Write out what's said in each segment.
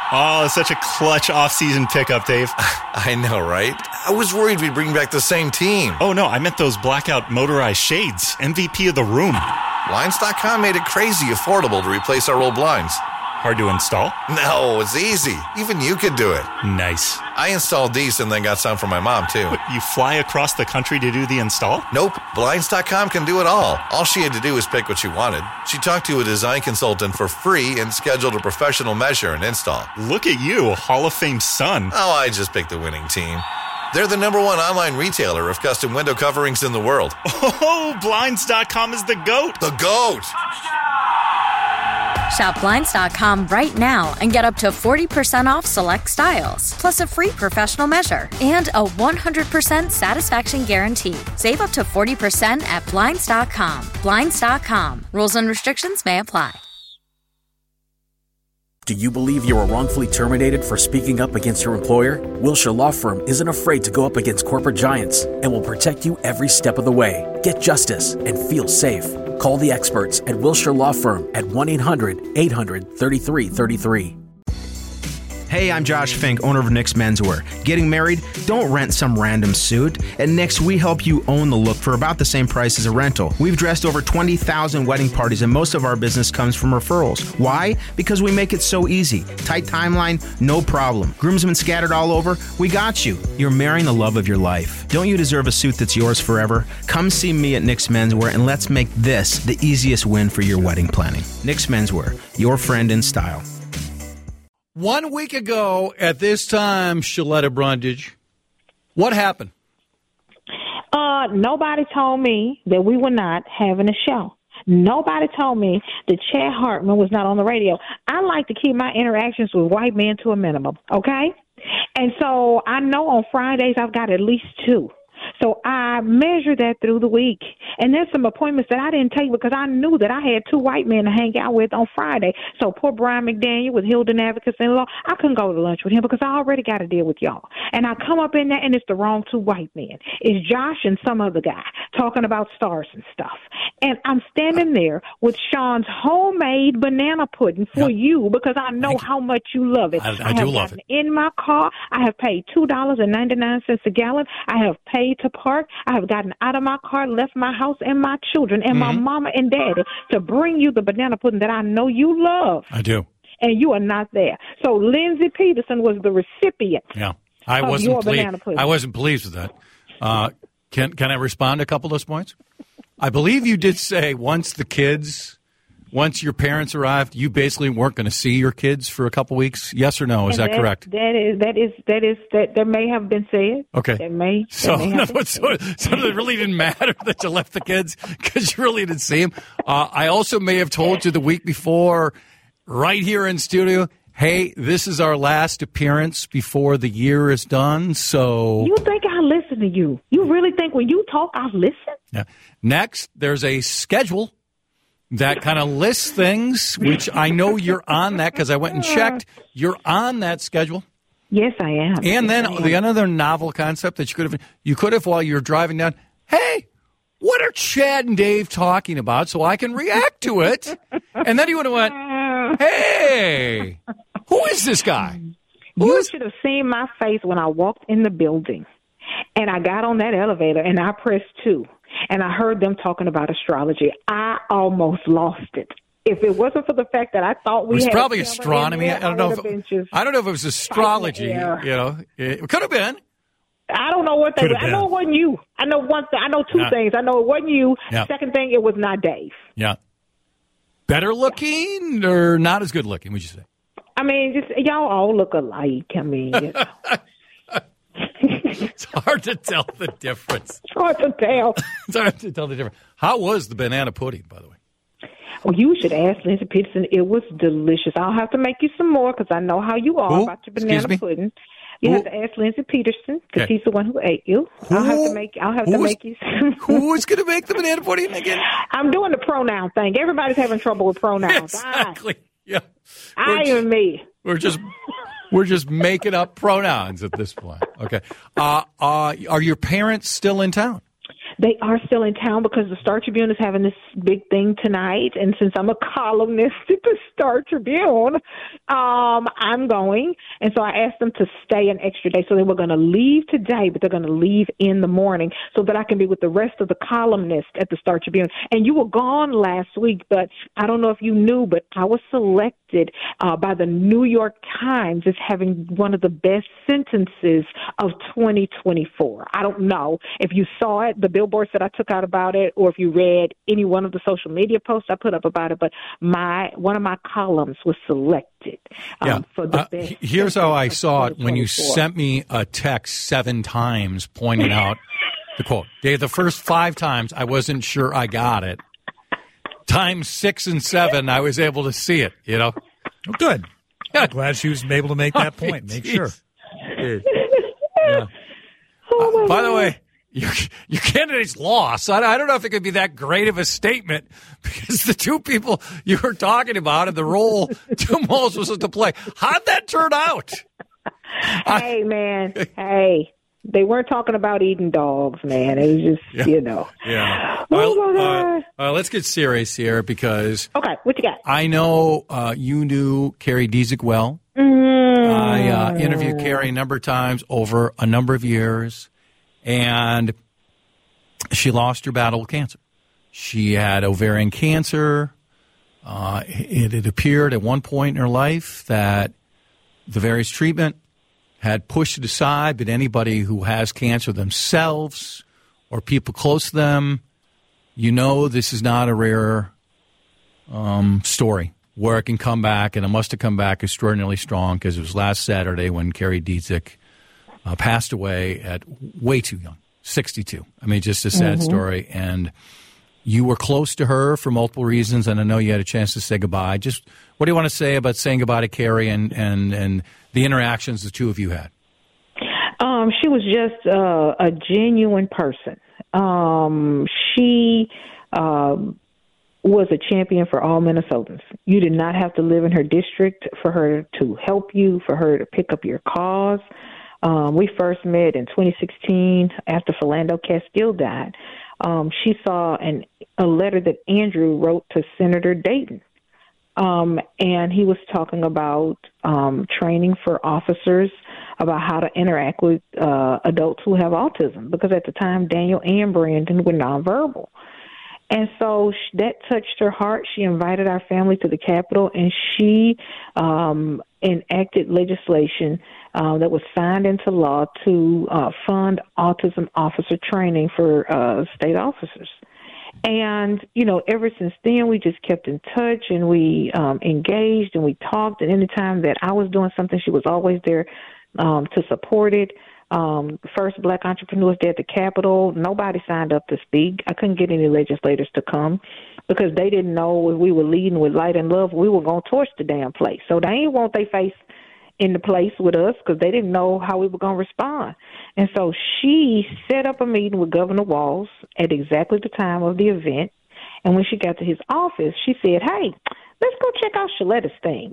Oh, such a clutch off-season pickup, Dave. I know, right? I was worried we'd bring back the same team. Oh, no, I meant those blackout motorized shades. MVP of the room. Blinds.com made it crazy affordable to replace our old blinds. Hard to install? No, it's easy. Even you could do it. Nice. I installed these and then got some for my mom, too. What, you fly across the country to do the install? Nope. Blinds.com can do it all. All she had to do was pick what she wanted. She talked to a design consultant for free and scheduled a professional measure and install. Look at you, Hall of Fame son. Oh, I just picked the winning team. They're the #1 online retailer of custom window coverings in the world. Oh, Blinds.com is the GOAT. The GOAT! Shop Blinds.com right now and get up to 40% off select styles, plus a free professional measure and a 100% satisfaction guarantee. Save up to 40% at Blinds.com. Blinds.com. Rules and restrictions may apply. Do you believe you were wrongfully terminated for speaking up against your employer? Wilshire Law Firm isn't afraid to go up against corporate giants and will protect you every step of the way. Get justice and feel safe. Call the experts at Wilshire Law Firm at 1-800-800-3333. Hey, I'm Josh Fink, owner of Nick's Menswear. Getting married? Don't rent some random suit. At Nick's, we help you own the look for about the same price as a rental. We've dressed over 20,000 wedding parties, and most of our business comes from referrals. Why? Because we make it so easy. Tight timeline, no problem. Groomsmen scattered all over? We got you. You're marrying the love of your life. Don't you deserve a suit that's yours forever? Come see me at Nick's Menswear, and let's make this the easiest win for your wedding planning. Nick's Menswear, your friend in style. 1 week ago at this time, Shaletta Brundage, what happened? Nobody told me that we were not having a show. Nobody told me that Chad Hartman was not on the radio. I like to keep my interactions with white men to a minimum, okay? And so I know on Fridays I've got at least 2. So I measured that through the week. And there's some appointments that I didn't take because I knew that I had 2 white men to hang out with on Friday. So poor Brian McDaniel with Hilden Advocates in Law, I couldn't go to lunch with him because I already got to deal with y'all. And I come up in there and it's the wrong 2 white men. It's Josh and some other guy talking about stars and stuff. And I'm standing there with Sean's homemade banana pudding for you because I know how much you love it. I do love it. In my car, I have paid $2.99 a gallon. I have paid to park. I have gotten out of my car, left my house and my children and my mama and daddy to bring you the banana pudding that I know you love. I do. And you are not there. So Lindsey Peterson was the recipient. Yeah, I of wasn't your pleased. banana pudding. I wasn't pleased with that. Can I respond to a couple of those points? I believe you did say once your parents arrived, you basically weren't going to see your kids for a couple weeks. Yes or no? Is that correct? That may have been said. Okay. That may. So that it really didn't matter that you left the kids because you really didn't see them. I also may have told you the week before, right here in studio, hey, this is our last appearance before the year is done. So you think I listen to you? You really think when you talk, I listen? Yeah. Next, there's a schedule that kind of lists things, which I know you're on that because I went and checked. You're on that schedule. Yes, I am. And then the another novel concept that you could have while you're driving down, hey, what are Chad and Dave talking about so I can react to it? And then you would have went, hey, who is this guy? You should have seen my face when I walked in the building and I got on that elevator and I pressed 2. And I heard them talking about astrology. I almost lost it. If it wasn't for the fact that I thought we had... It was probably astronomy. I don't know if it was astrology. You know, it could have been. I don't know what they were. I know it wasn't you. I know one thing. I know 2 things. I know it wasn't you. Yeah. Second thing, it was not Dave. Yeah. Better looking or not as good looking, would you say? I mean, just y'all all look alike. I mean... It's hard to tell the difference. It's hard to tell. It's hard to tell the difference. How was the banana pudding, by the way? Well, you should ask Lindsey Peterson. It was delicious. I'll have to make you some more because I know how you are about your banana pudding. You have to ask Lindsey Peterson because he's the one who ate you. I'll have to make you some. Who's going to make the banana pudding again? I'm doing the pronoun thing. Everybody's having trouble with pronouns. Exactly. Yeah. I and me. We're just making up pronouns at this point. Okay. Are your parents still in town? They are still in town because the Star Tribune is having this big thing tonight. And since I'm a columnist at the Star Tribune, I'm going. And so I asked them to stay an extra day. So they were going to leave today, but they're going to leave in the morning so that I can be with the rest of the columnists at the Star Tribune. And you were gone last week, but I don't know if you knew, but I was selected by the New York Times as having one of the best sentences of 2024. I don't know if you saw it, the billboards that I took out about it, or if you read any one of the social media posts I put up about it, but one of my columns was selected for the best. Here's how I saw it when you sent me a text 7 times pointing out the quote. Dave, the first 5 times I wasn't sure I got it. Times 6 and 7, I was able to see it, you know. Well, good. I'm glad she was able to make that point. Make sure. Yeah. By the way, your candidate's lost. I don't know if it could be that great of a statement because the 2 people you were talking about and the role Dumas was to play. How'd that turn out? Hey, man. Hey. They weren't talking about eating dogs, man. It was just, you know. Yeah. Oh, let's get serious here because. Okay, what you got? I know you knew Carrie Diesick well. I interviewed Carrie a number of times over a number of years, and she lost her battle with cancer. She had ovarian cancer. It had appeared at one point in her life that the various treatment had pushed it aside, but anybody who has cancer themselves or people close to them, you know this is not a rare story where it can come back, and it must have come back extraordinarily strong because it was last Saturday when Carrie Diesick passed away at way too young, 62. I mean, just a sad story. And you were close to her for multiple reasons, and I know you had a chance to say goodbye. Just what do you want to say about saying goodbye to Carrie and the interactions the 2 of you had? She was just a genuine person. She was a champion for all Minnesotans. You did not have to live in her district for her to help you, for her to pick up your cause. We first met in 2016 after Philando Castile died. She saw a letter that Andrew wrote to Senator Dayton. And he was talking about training for officers about how to interact with adults who have autism, because at the time Daniel and Brandon were nonverbal. And so that touched her heart. She invited our family to the Capitol, and she enacted legislation that was signed into law to fund autism officer training for state officers. And, you know, ever since then, we just kept in touch, and we engaged, and we talked. And any time that I was doing something, she was always there to support it. First Black Entrepreneurs Day at the Capitol, nobody signed up to speak. I couldn't get any legislators to come because they didn't know if we were leading with light and love, we were going to torch the damn place. So they didn't want their face in the place with us because they didn't know how we were going to respond. And so she set up a meeting with Governor Walz at exactly the time of the event. And when she got to his office, she said, hey, let's go check out Shaletta's thing.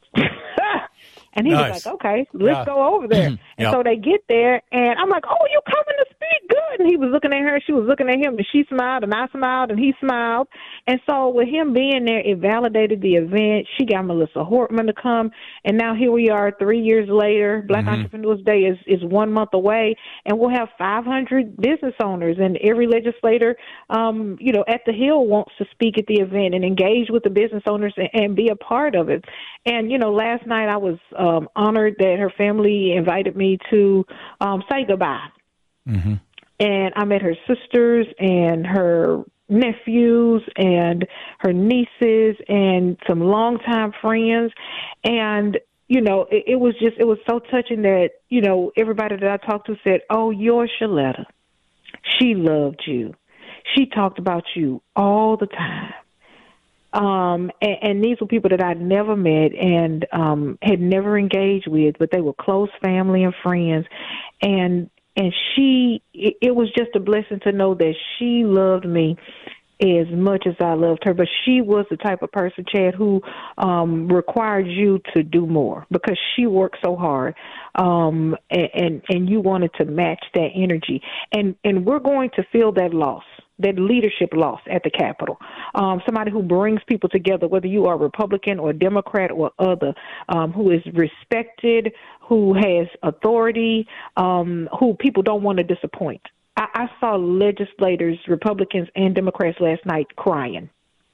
And he was like, okay, let's go over there. And so they get there, and I'm like, oh, you coming to speak? Good. And he was looking at her, she was looking at him, and she smiled, and I smiled, and he smiled. And so with him being there, it validated the event. She got Melissa Hortman to come, and now here we are 3 years later. Black Entrepreneurs Day is 1 month away, and we'll have 500 business owners, and every legislator, at the Hill wants to speak at the event and engage with the business owners and be a part of it. And, last night I was honored that her family invited me to say goodbye. Mm-hmm. And I met her sisters and her nephews and her nieces and some longtime friends. And, it was so touching that, everybody that I talked to said, oh, you're Shaletta. She loved you. She talked about you all the time. And these were people that I'd never met and had never engaged with, but they were close family and friends. And it was just a blessing to know that she loved me as much as I loved her, but she was the type of person, Chad, who required you to do more because she worked so hard, and you wanted to match that energy. And we're going to feel that loss, that leadership loss at the Capitol. Somebody who brings people together, whether you are Republican or Democrat or other, who is respected, who has authority, who people don't want to disappoint. I saw legislators, Republicans and Democrats last night crying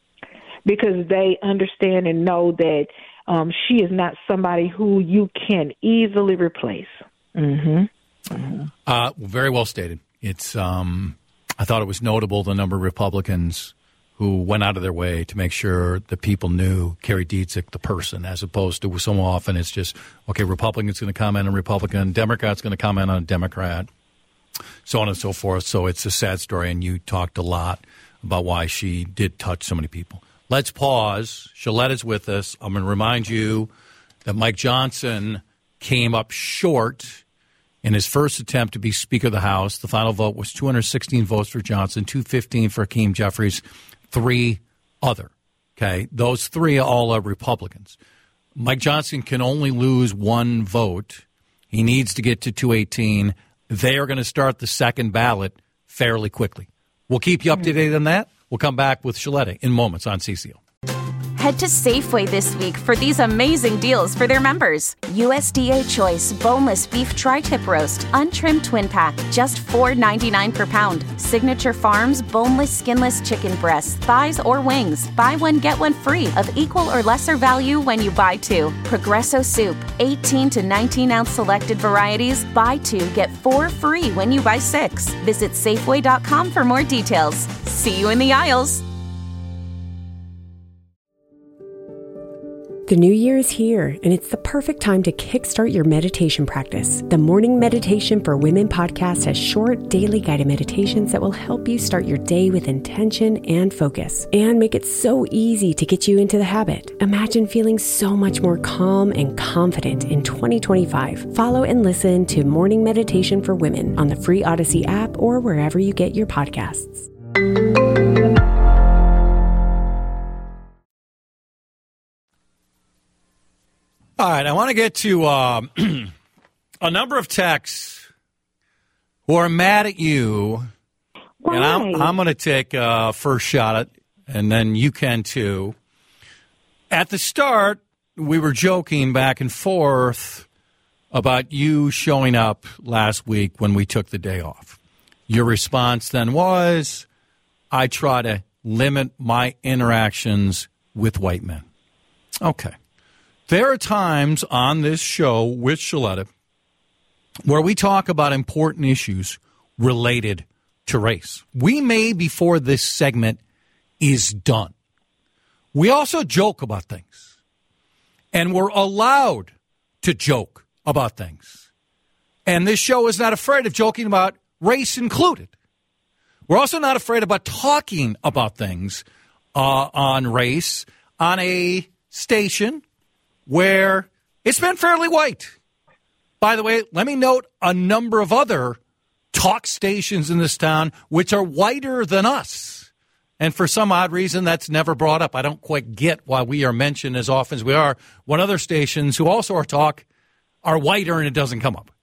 because they understand and know that she is not somebody who you can easily replace. Mm-hmm. Mm-hmm. Very well stated. It's I thought it was notable the number of Republicans who went out of their way to make sure that people knew Kerry Dietzig, the person, as opposed to so often it's just, okay, Republican's going to comment on Republican, Democrat's going to comment on Democrat, so on and so forth. So it's a sad story, and you talked a lot about why she did touch so many people. Let's pause. Shaletta is with us. I'm going to remind you that Mike Johnson came up short in his first attempt to be Speaker of the House. The final vote was 216 votes for Johnson, 215 for Hakeem Jeffries, 3 other. Okay, those 3 all are Republicans. Mike Johnson can only lose 1 vote. He needs to get to 218. They are going to start the second ballot fairly quickly. We'll keep you up to date on that. We'll come back with Shaletta in moments on CCO. Head to Safeway this week for these amazing deals for their members. USDA Choice Boneless Beef Tri-Tip Roast, Untrimmed Twin Pack, just $4.99 per pound. Signature Farms Boneless Skinless Chicken Breasts, Thighs, or Wings. Buy one, get one free of equal or lesser value when you buy 2. Progresso Soup, 18 to 19-ounce selected varieties. Buy 2, get 4 free when you buy 6. Visit Safeway.com for more details. See you in the aisles. The new year is here, and it's the perfect time to kickstart your meditation practice. The Morning Meditation for Women podcast has short, daily guided meditations that will help you start your day with intention and focus, and make it so easy to get you into the habit. Imagine feeling so much more calm and confident in 2025. Follow and listen to Morning Meditation for Women on the free Odyssey app or wherever you get your podcasts. All right, I want to get to a number of texts who are mad at you, and I'm going to take first shot at it, and then you can too. At the start, we were joking back and forth about you showing up last week when we took the day off. Your response then was, I try to limit my interactions with white men. Okay. There are times on this show with Shaletta where we talk about important issues related to race. We may, before this segment is done. We also joke about things. And we're allowed to joke about things. And this show is not afraid of joking about race included. We're also not afraid about talking about things on race on a station where it's been fairly white. By the way, let me note a number of other talk stations in this town which are whiter than us. And for some odd reason, that's never brought up. I don't quite get why we are mentioned as often as we are when other stations who also are talk are whiter and it doesn't come up.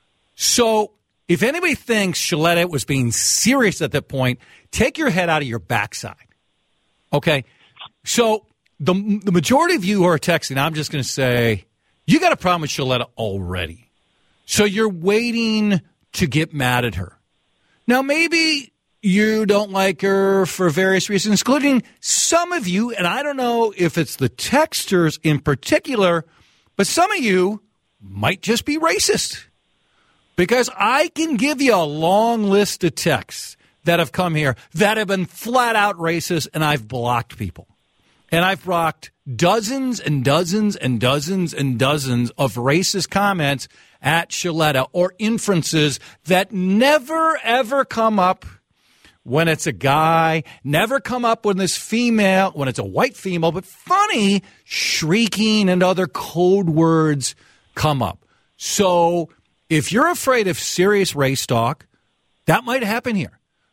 So if anybody thinks Shaletta was being serious at that point, take your head out of your backside. Okay? So the majority of you who are texting, I'm just going to say, you got a problem with Shaletta already. So you're waiting to get mad at her. Now, maybe you don't like her for various reasons, including some of you, and I don't know if it's the texters in particular, but some of you might just be racist. Because I can give you a long list of texts that have come here that have been flat out racist, and I've blocked people. And I've blocked dozens and dozens and dozens and dozens of racist comments at Shaletta or inferences that never, ever come up when it's a guy, never come up when it's female, when it's a white female, but funny, shrieking and other code words come up. So if you're afraid of serious race talk, that might happen here.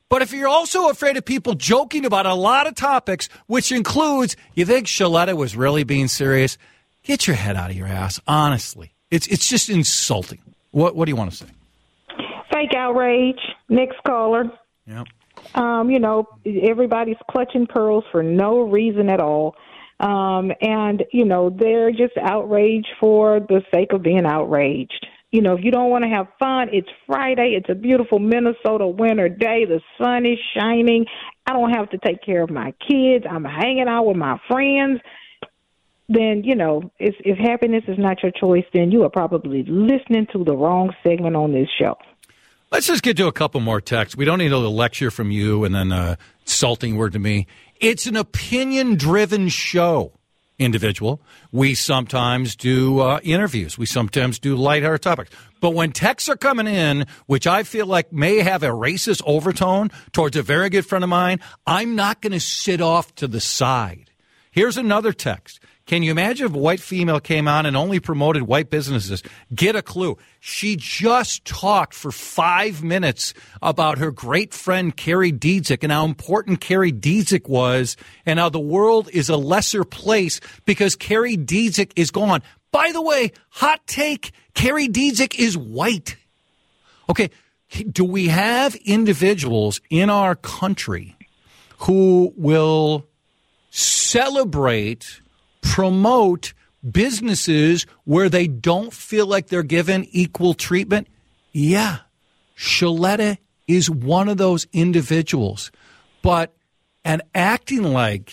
But if you're also afraid of people joking about a lot of topics, which includes, you think Shaletta was really being serious, get your head out of your ass, honestly. It's just insulting. What do you want to say? Fake outrage. Next caller. Yep. Everybody's clutching pearls for no reason at all. They're just outraged for the sake of being outraged. If you don't want to have fun, it's Friday. It's a beautiful Minnesota winter day. The sun is shining. I don't have to take care of my kids. I'm hanging out with my friends. Then, if happiness is not your choice, then you are probably listening to the wrong segment on this show. Let's just get to a couple more texts. We don't need a lecture from you and then an insulting word to me. It's an opinion-driven show, individual. We sometimes do interviews. We sometimes do lighthearted topics. But when texts are coming in, which I feel like may have a racist overtone towards a very good friend of mine, I'm not going to sit off to the side. Here's another text. Can you imagine if a white female came on and only promoted white businesses? Get a clue. She just talked for 5 minutes about her great friend Carrie Dietzick and how important Carrie Dietzick was and how the world is a lesser place because Carrie Dietzick is gone. By the way, hot take, Carrie Dietzick is white. Okay, do we have individuals in our country who will celebrate, promote businesses where they don't feel like they're given equal treatment? Yeah, Shaletta is one of those individuals. And acting like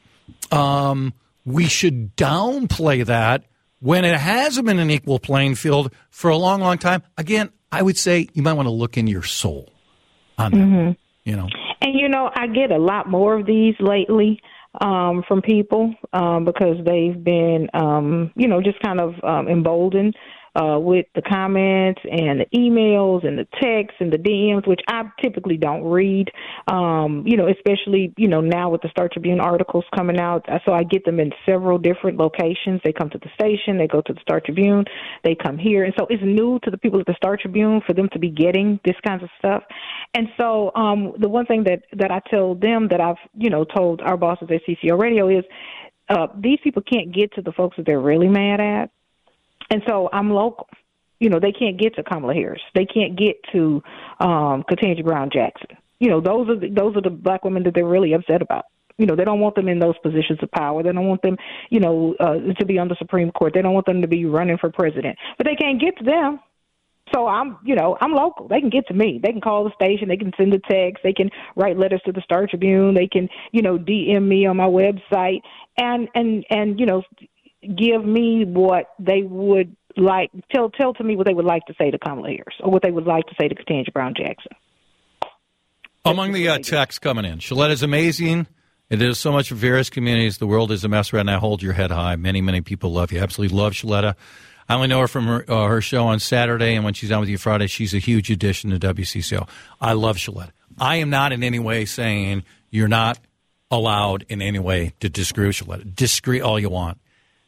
we should downplay that when it hasn't been an equal playing field for a long, long time. Again, I would say you might want to look in your soul on that, And, I get a lot more of these lately. From people because they've been, just kind of emboldened with the comments and the emails and the texts and the DMs, which I typically don't read, especially, now with the Star Tribune articles coming out. So I get them in several different locations. They come to the station, they go to the Star Tribune, they come here. And so it's new to the people at the Star Tribune for them to be getting this kinds of stuff. And so the one thing that I tell them that I've, told our bosses at CCO Radio is these people can't get to the folks that they're really mad at. And so I'm local. They can't get to Kamala Harris. They can't get to Ketanji Brown Jackson. Those are the black women that they're really upset about. They don't want them in those positions of power. They don't want them, to be on the Supreme Court. They don't want them to be running for president. But they can't get to them. So I'm local. They can get to me. They can call the station. They can send a text. They can write letters to the Star Tribune. They can, DM me on my website and give me what they would like. Tell to me what they would like to say to Kamala Harris or what they would like to say to Ketanji Brown Jackson. Among the texts coming in, Shaletta's amazing. It is so much for various communities. The world is a mess right now. Hold your head high. Many, many people love you. Absolutely love Shaletta. I only know her from her show on Saturday, and when she's on with you Friday, she's a huge addition to WCCO. I love Shaletta. I am not in any way saying you're not allowed in any way to disagree with Shaletta. Disagree all you want.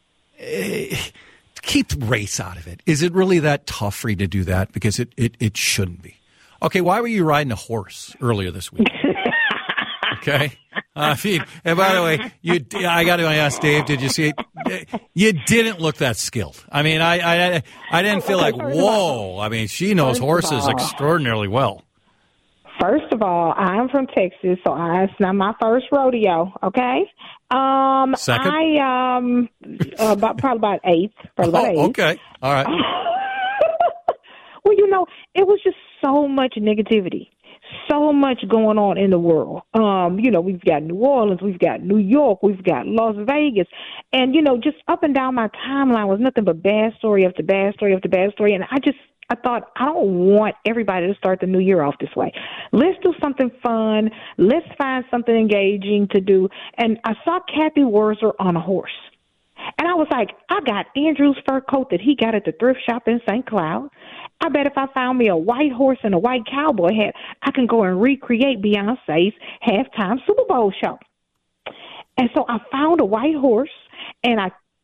Keep race out of it. Is it really that tough for you to do that? Because it shouldn't be. Okay, why were you riding a horse earlier this week? Okay. And by the way, I got to ask Dave, did you see it? You didn't look that skilled. I mean, I didn't feel like, whoa. I mean, she knows horses extraordinarily well. First of all, I'm from Texas, so it's not my first rodeo, okay? Second? Probably about eighth. Okay. All right. Well, it was just so much negativity. So much going on in the world. We've got New Orleans, we've got New York, we've got Las Vegas. And, just up and down my timeline was nothing but bad story after bad story after bad story. And I thought, I don't want everybody to start the new year off this way. Let's do something fun. Let's find something engaging to do. And I saw Kathy Wurzer on a horse. And I was like, I got Andrew's fur coat that he got at the thrift shop in St. Cloud. I bet if I found me a white horse and a white cowboy hat, I can go and recreate Beyonce's halftime Super Bowl show. And so I found a white horse, and I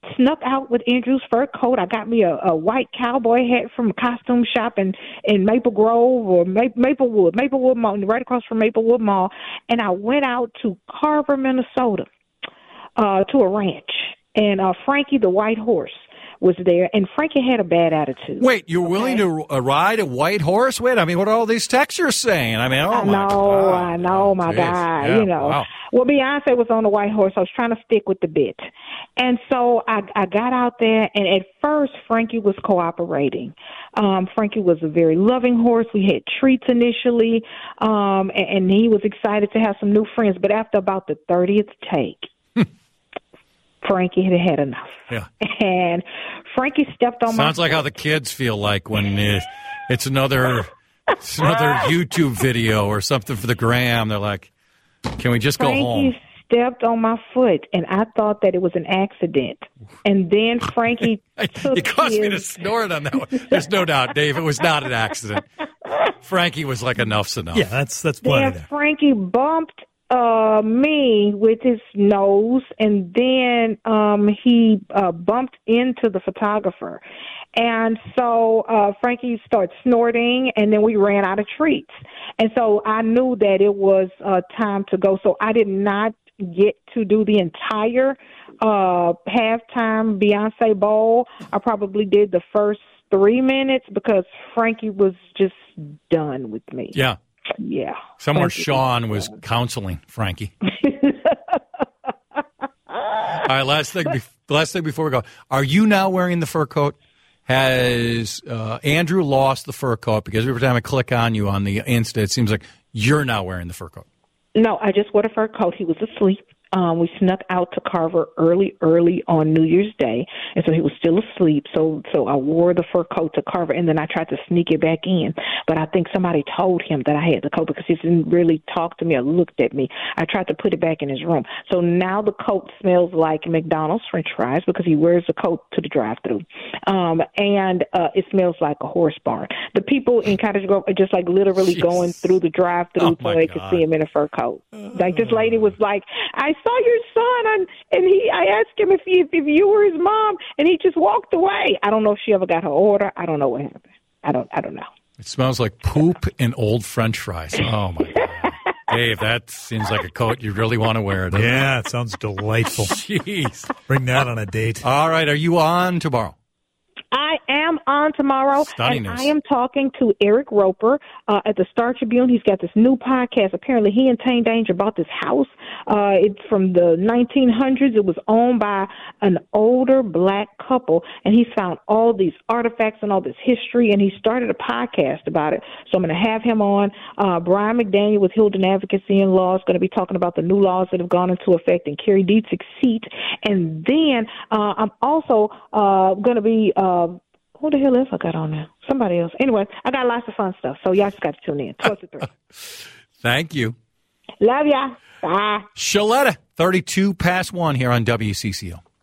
snuck out with Andrew's fur coat. I got me a white cowboy hat from a costume shop in Maple Grove or Maplewood Mall, right across from Maplewood Mall. And I went out to Carver, Minnesota, to a ranch. And Frankie the white horse was there, and Frankie had a bad attitude. Wait, you're willing to ride a white horse? Wait, I mean, what are all these textures saying? I mean, I know, my guy. Yeah, you know. wow. Well, Beyonce was on the white horse. I was trying to stick with the bit. And so I got out there, and at first, Frankie was cooperating. Frankie was a very loving horse. We had treats initially, and he was excited to have some new friends. But after about the 30th take, Frankie had had enough. Yeah. And Frankie stepped on my... Sounds like how the kids feel like when it's another YouTube video or something for the gram. They're like, can we just go home? Frankie stepped on my foot, and I thought that it was an accident. And then Frankie took You caused me to snort on that one. There's no doubt, Dave, it was not an accident. Frankie was like, enough's enough. Yeah, that's plenty there. Frankie bumped me with his nose, and then he bumped into the photographer. And so Frankie started snorting, and then we ran out of treats. And so I knew that it was time to go. So I did not get to do the entire halftime Beyonce bowl. I probably did the first 3 minutes because Frankie was just done with me. Yeah. Yeah. Somewhere Sean was counseling Frankie. All right, last thing before we go. Are you now wearing the fur coat? Has Andrew lost the fur coat? Because every time I click on you on the Insta, it seems like you're now wearing the fur coat. No, I just wore the fur coat. He was asleep. We snuck out to Carver early on New Year's Day, and so he was still asleep. So I wore the fur coat to Carver, and then I tried to sneak it back in. But I think somebody told him that I had the coat because he didn't really talk to me or looked at me. I tried to put it back in his room. So now the coat smells like McDonald's French fries because he wears the coat to the drive-thru, and it smells like a horse barn. The people in Cottage Grove are just like literally going through the drive-thru so they could see him in a fur coat. Like this lady was like, I saw your son, and I asked him if you were his mom, and he just walked away. I don't know if she ever got her order. I don't know what happened. I don't know. It smells like poop and old French fries. Oh my God, Dave, that seems like a coat you really want to wear. Yeah, it sounds delightful. Jeez, bring that on a date. All right, are you on tomorrow? I am on tomorrow, and I am talking to Eric Roper at the Star Tribune. He's got this new podcast. Apparently, he and Tane Danger bought this house. It's from the 1900s. It was owned by an older black couple, and he's found all these artifacts and all this history, and he started a podcast about it. So I'm going to have him on. Brian McDaniel with Hilden Advocacy and Law is going to be talking about the new laws that have gone into effect in Kerry Dietrich's seat. And then I'm also going to be who the hell else I got on there? Somebody else. Anyway, I got lots of fun stuff, so y'all just got to tune in. 12 to 3. Thank you. Love ya. Bye. Shaletta, 32 past 1 here on WCCO.